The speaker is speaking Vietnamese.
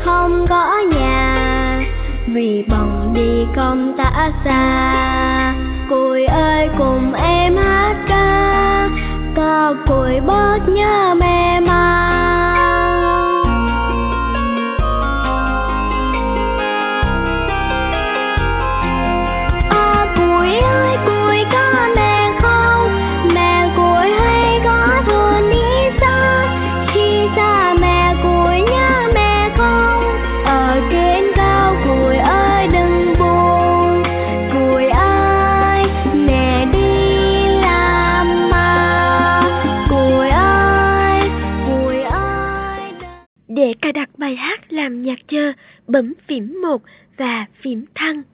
không có nhà, vì bận đi công tác xa. Cùi ơi cùng em hát ca, có cùi bớt nhớ mẹ mà. Cùi ơi cùi có mẹ không? Mẹ cùi hay có thường đi xa? Khi xa mẹ cùi nhớ mẹ không? Ở trên cao cùi ơi đừng buồn. Cùi ơi mẹ đi làm mà. Cùi ơi Để cài đặt bài hát làm nhạc chờ, bấm phím 1 và phím thăng.